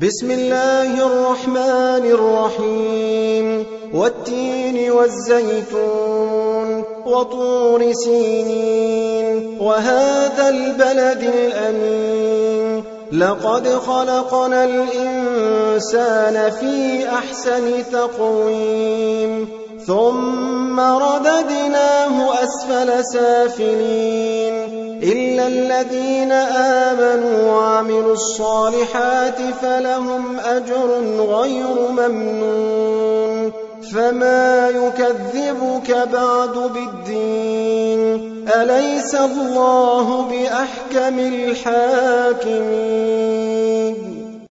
بسم الله الرحمن الرحيم والتين والزيتون وطور سينين وهذا البلد الأمين لقد خلقنا الإنسان في أحسن تقويم ثم رددناه أسفل سافلين إلا الذين آمنوا وعملوا الصالحات فلهم أجر غير ممنون فما يكذبك بعد بالدين أليس الله بأحكم الحاكمين